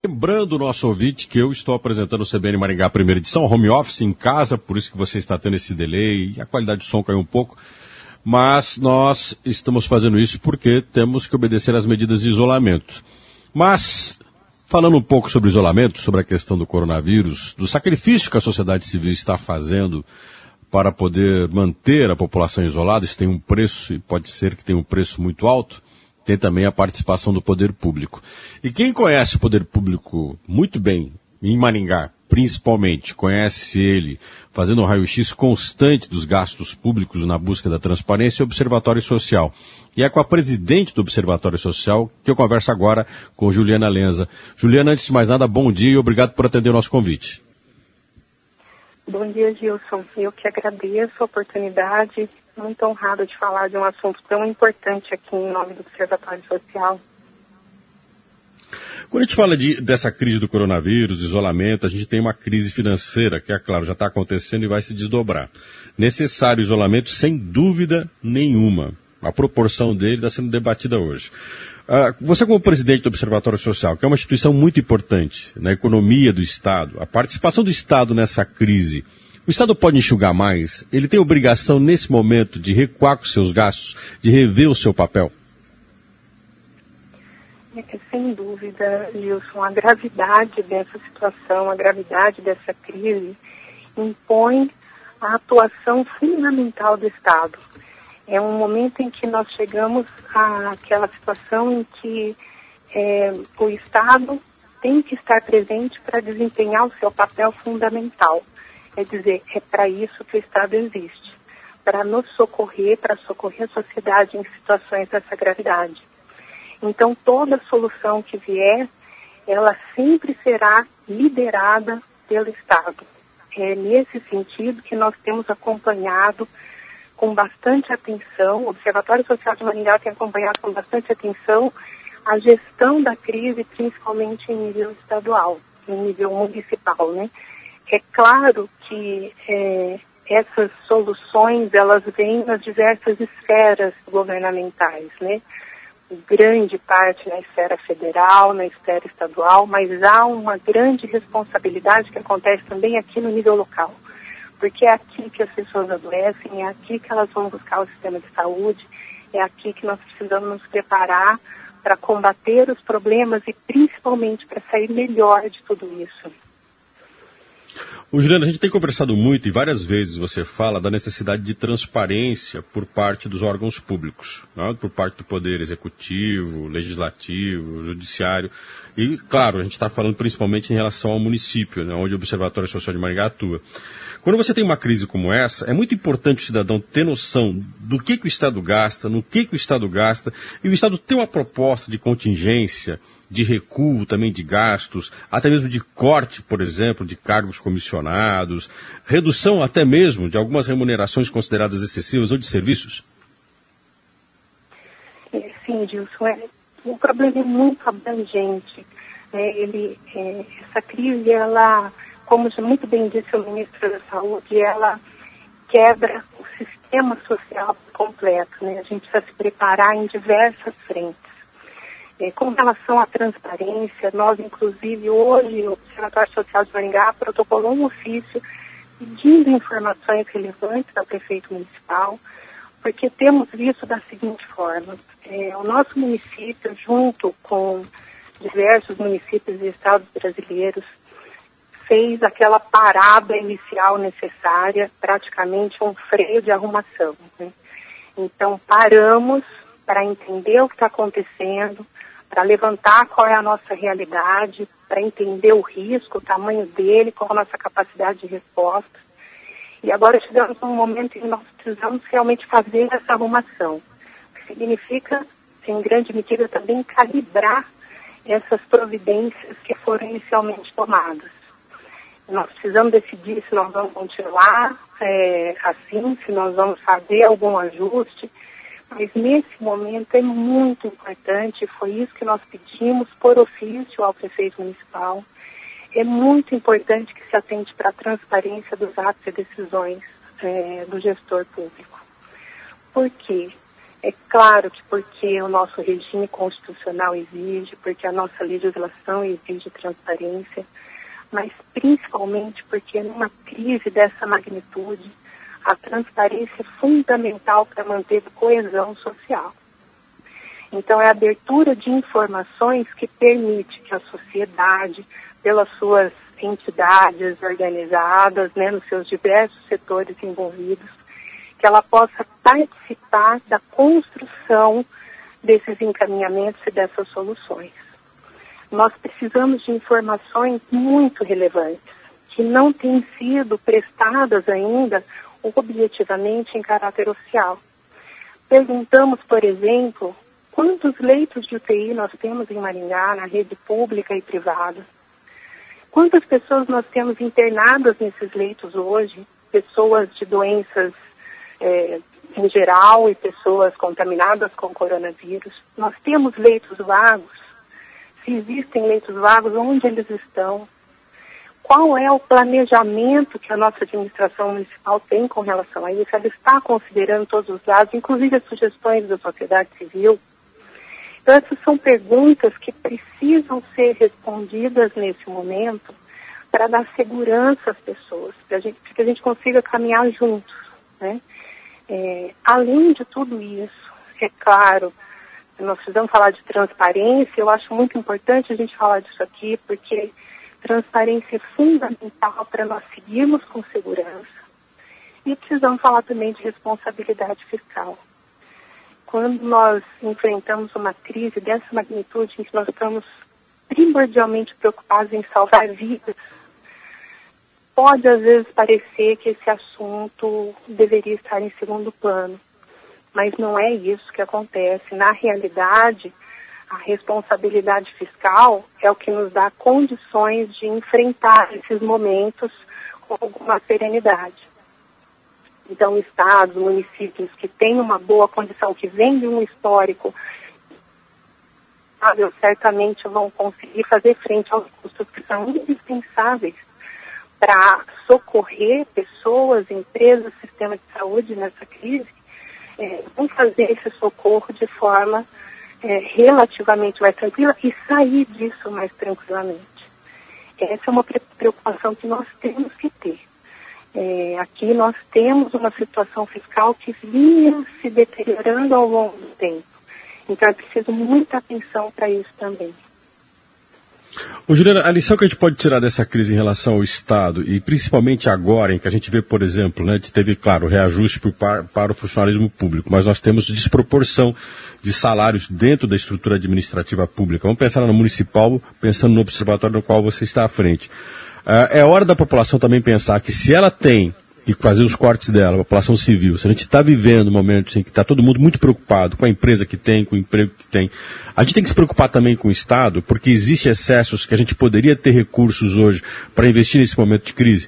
Lembrando o nosso ouvinte que eu estou apresentando o CBN Maringá primeira edição, home office, em casa, por isso que você está tendo esse delay e a qualidade de som caiu um pouco, mas nós estamos fazendo isso porque temos que obedecer às medidas de isolamento. Mas, falando um pouco sobre isolamento, sobre a questão do coronavírus, do sacrifício que a sociedade civil está fazendo para poder manter a população isolada, isso tem um preço e pode ser que tenha um preço muito alto. Tem também a participação do poder público. E quem conhece o poder público muito bem, em Maringá, principalmente, conhece ele fazendo um raio-x constante dos gastos públicos na busca da transparência, é o Observatório Social. E é com a presidente do Observatório Social que eu converso agora com Juliana Lenza. Juliana, antes de mais nada, bom dia e obrigado por atender o nosso convite. Bom dia, Gilson. Eu que agradeço a oportunidade. Muito honrada de falar de um assunto tão importante aqui em nome do Observatório Social. Quando a gente fala dessa crise do coronavírus, isolamento, a gente tem uma crise financeira que, é claro, já está acontecendo e vai se desdobrar. Necessário isolamento, sem dúvida nenhuma. A proporção dele está sendo debatida hoje. Você, como presidente do Observatório Social, que é uma instituição muito importante na economia do Estado, a participação do Estado nessa crise, o Estado pode enxugar mais? Ele tem obrigação, nesse momento, de recuar com seus gastos, de rever o seu papel? Sem dúvida, Gilson, a gravidade dessa situação, a gravidade dessa crise, impõe a atuação fundamental do Estado. É um momento em que nós chegamos àquela situação em que o Estado tem que estar presente para desempenhar o seu papel fundamental. É dizer, é para isso que o Estado existe, para nos socorrer, para socorrer a sociedade em situações dessa gravidade. Então, toda solução que vier, ela sempre será liderada pelo Estado. É nesse sentido que nós temos acompanhado com bastante atenção, o Observatório Social de Maringá tem acompanhado com bastante atenção a gestão da crise, principalmente em nível estadual, em nível municipal, né? É claro que essas soluções, elas vêm nas diversas esferas governamentais, né? Grande parte na esfera federal, na esfera estadual, mas há uma grande responsabilidade que acontece também aqui no nível local. Porque é aqui que as pessoas adoecem, é aqui que elas vão buscar o sistema de saúde, é aqui que nós precisamos nos preparar para combater os problemas e principalmente para sair melhor de tudo isso. Juliana, a gente tem conversado muito e várias vezes você fala da necessidade de transparência por parte dos órgãos públicos, né? Por parte do Poder Executivo, Legislativo, Judiciário. E, claro, a gente está falando principalmente em relação ao município, né, onde o Observatório Social de Maringá atua. Quando você tem uma crise como essa, é muito importante o cidadão ter noção do que o Estado gasta, no que o Estado gasta, e o Estado ter uma proposta de contingência, de recuo também de gastos, até mesmo de corte, por exemplo, de cargos comissionados, redução até mesmo de algumas remunerações consideradas excessivas ou de serviços? Sim, Gilson, o problema é muito abrangente. Essa crise, ela, como já muito bem disse o ministro da Saúde, ela quebra o sistema social completo, né? A gente precisa se preparar em diversas frentes. Com relação à transparência, nós, inclusive, hoje, o Observatório Social de Maringá protocolou um ofício pedindo informações relevantes ao prefeito municipal, porque temos visto da seguinte forma: o nosso município, junto com diversos municípios e estados brasileiros, fez aquela parada inicial necessária, praticamente um freio de arrumação, né? Então, paramos para entender o que está acontecendo, para levantar qual é a nossa realidade, para entender o risco, o tamanho dele, qual a nossa capacidade de resposta. E agora chegamos num momento em que nós precisamos realmente fazer essa arrumação, o que significa, em grande medida, também calibrar essas providências que foram inicialmente tomadas. Nós precisamos decidir se nós vamos continuar assim, se nós vamos fazer algum ajuste. Mas nesse momento é muito importante, foi isso que nós pedimos por ofício ao prefeito municipal, é muito importante que se atente para a transparência dos atos e decisões do gestor público. Por quê? É claro que porque o nosso regime constitucional exige, porque a nossa legislação exige transparência, mas principalmente porque numa crise dessa magnitude, a transparência é fundamental para manter coesão social. Então, é a abertura de informações que permite que a sociedade, pelas suas entidades organizadas, né, nos seus diversos setores envolvidos, que ela possa participar da construção desses encaminhamentos e dessas soluções. Nós precisamos de informações muito relevantes, que não têm sido prestadas ainda objetivamente em caráter oficial. Perguntamos, por exemplo, quantos leitos de UTI nós temos em Maringá, na rede pública e privada? Quantas pessoas nós temos internadas nesses leitos hoje? Pessoas de doenças em geral e pessoas contaminadas com coronavírus. Nós temos leitos vagos? Se existem leitos vagos, onde eles estão? Qual é o planejamento que a nossa administração municipal tem com relação a isso? Ela está considerando todos os dados, inclusive as sugestões da sociedade civil? Então, essas são perguntas que precisam ser respondidas nesse momento para dar segurança às pessoas, para que a gente consiga caminhar juntos, né? Além de tudo isso, é claro, nós precisamos falar de transparência. Eu acho muito importante a gente falar disso aqui, porque transparência é fundamental para nós seguirmos com segurança. E precisamos falar também de responsabilidade fiscal. Quando nós enfrentamos uma crise dessa magnitude, em que nós estamos primordialmente preocupados em salvar vidas, pode às vezes parecer que esse assunto deveria estar em segundo plano, mas não é isso que acontece. Na realidade, a responsabilidade fiscal é o que nos dá condições de enfrentar esses momentos com alguma serenidade. Então, estados, municípios que têm uma boa condição, que vêm de um histórico, certamente vão conseguir fazer frente aos custos que são indispensáveis para socorrer pessoas, empresas, sistema de saúde nessa crise. Vão fazer esse socorro de forma relativamente mais tranquila e sair disso mais tranquilamente. Essa é uma preocupação que nós temos que ter. Aqui nós temos uma situação fiscal que vinha se deteriorando ao longo do tempo. Então é preciso muita atenção para isso também. Ô, Juliana, a lição que a gente pode tirar dessa crise em relação ao Estado, e principalmente agora, em que a gente vê, por exemplo, né, teve, claro, reajuste para o funcionalismo público, mas nós temos desproporção de salários dentro da estrutura administrativa pública. Vamos pensar no municipal, pensando no observatório no qual você está à frente. É hora da população também pensar que se ela tem que fazer os cortes dela, a população civil, se a gente está vivendo momentos em que está todo mundo muito preocupado com a empresa que tem, com o emprego que tem, a gente tem que se preocupar também com o Estado, porque existem excessos que a gente poderia ter recursos hoje para investir nesse momento de crise?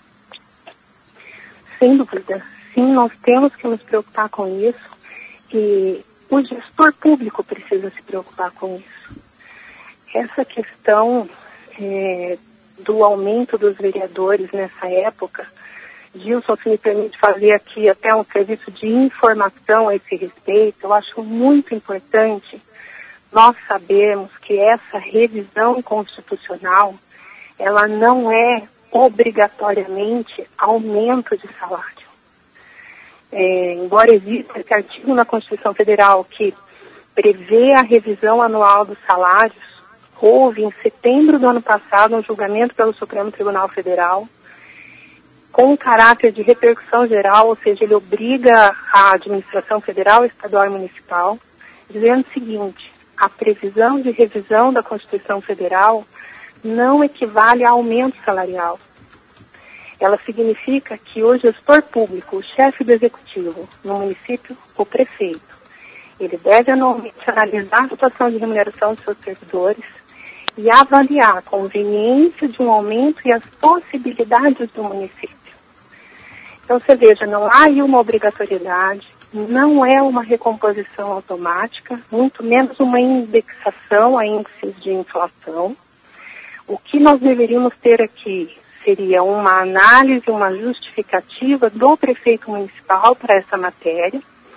Sem dúvida. Sim, nós temos que nos preocupar com isso e o gestor público precisa se preocupar com isso. Essa questão do aumento dos vereadores nessa época, Gilson, se me permite fazer aqui até um serviço de informação a esse respeito, eu acho muito importante nós sabermos que essa revisão constitucional, ela não é obrigatoriamente aumento de salário. Embora exista esse artigo na Constituição Federal que prevê a revisão anual dos salários, houve em setembro do ano passado um julgamento pelo Supremo Tribunal Federal com caráter de repercussão geral, ou seja, ele obriga a administração federal, estadual e municipal, dizendo o seguinte: a previsão de revisão da Constituição Federal não equivale a aumento salarial. Ela significa que o gestor público, o chefe do executivo no município, o prefeito, ele deve anualmente analisar a situação de remuneração de seus servidores e avaliar a conveniência de um aumento e as possibilidades do município. Então, você veja, não há aí uma obrigatoriedade, não é uma recomposição automática, muito menos uma indexação a índices de inflação. O que nós deveríamos ter aqui seria uma análise, uma justificativa do prefeito municipal para essa matéria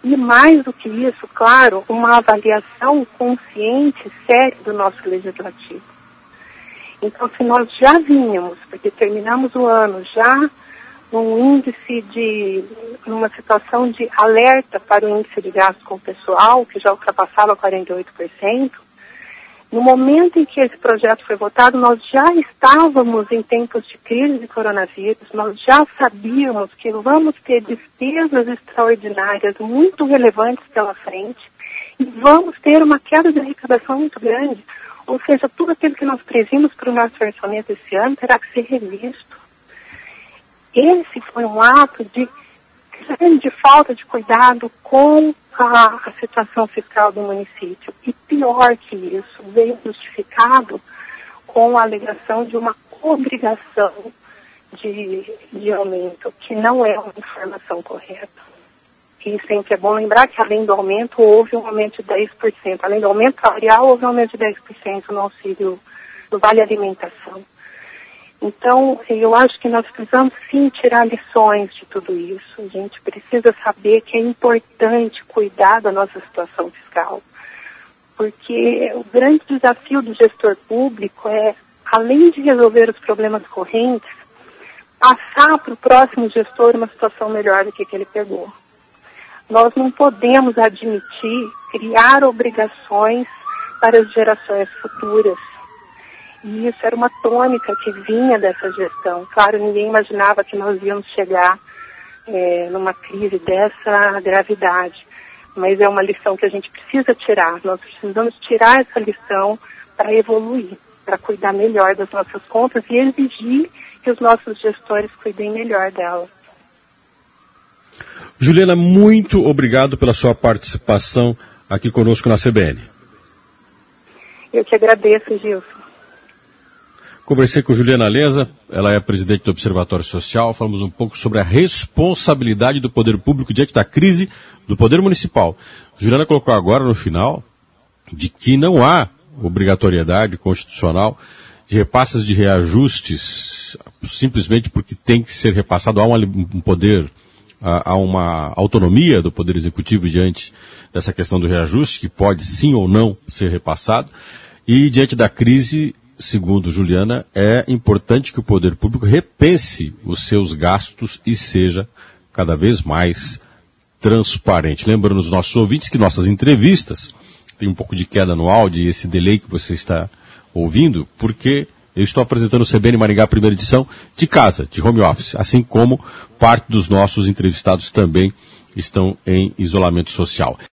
E mais do que isso, claro, uma avaliação consciente, séria do nosso legislativo. Então, se nós já vínhamos, porque terminamos o ano já num índice numa situação de alerta para o índice de gasto com o pessoal, que já ultrapassava 48%, no momento em que esse projeto foi votado, nós já estávamos em tempos de crise de coronavírus, nós já sabíamos que vamos ter despesas extraordinárias muito relevantes pela frente e vamos ter uma queda de arrecadação muito grande. Ou seja, tudo aquilo que nós previmos para o nosso orçamento esse ano terá que ser revisto. Esse foi um ato de grande falta de cuidado com a situação fiscal do município. E pior que isso, veio justificado com a alegação de uma obrigação de aumento, que não é uma informação correta. E sempre é bom lembrar que, além do aumento, houve um aumento de 10%. Além do aumento salarial, houve um aumento de 10% no auxílio do Vale Alimentação. Então, eu acho que nós precisamos, sim, tirar lições de tudo isso. A gente precisa saber que é importante cuidar da nossa situação fiscal. Porque o grande desafio do gestor público é, além de resolver os problemas correntes, passar para o próximo gestor uma situação melhor do que ele pegou. Nós não podemos admitir criar obrigações para as gerações futuras. E isso era uma tônica que vinha dessa gestão. Claro, ninguém imaginava que nós íamos chegar numa crise dessa gravidade. Mas é uma lição que a gente precisa tirar. Nós precisamos tirar essa lição para evoluir, para cuidar melhor das nossas contas e exigir que os nossos gestores cuidem melhor delas. Juliana, muito obrigado pela sua participação aqui conosco na CBN. Eu que agradeço, Gilson. Conversei com Juliana Leza, ela é presidente do Observatório Social, falamos um pouco sobre a responsabilidade do poder público diante da crise do poder municipal. Juliana colocou agora no final de que não há obrigatoriedade constitucional de repasses de reajustes, simplesmente porque tem que ser repassado, há um poder, há uma autonomia do Poder Executivo diante dessa questão do reajuste, que pode sim ou não ser repassado, e diante da crise, segundo Juliana, é importante que o poder público repense os seus gastos e seja cada vez mais transparente. Lembrando os nossos ouvintes que nossas entrevistas têm um pouco de queda no áudio e esse delay que você está ouvindo, porque eu estou apresentando o CBN Maringá primeira edição de casa, de home office, assim como parte dos nossos entrevistados também estão em isolamento social.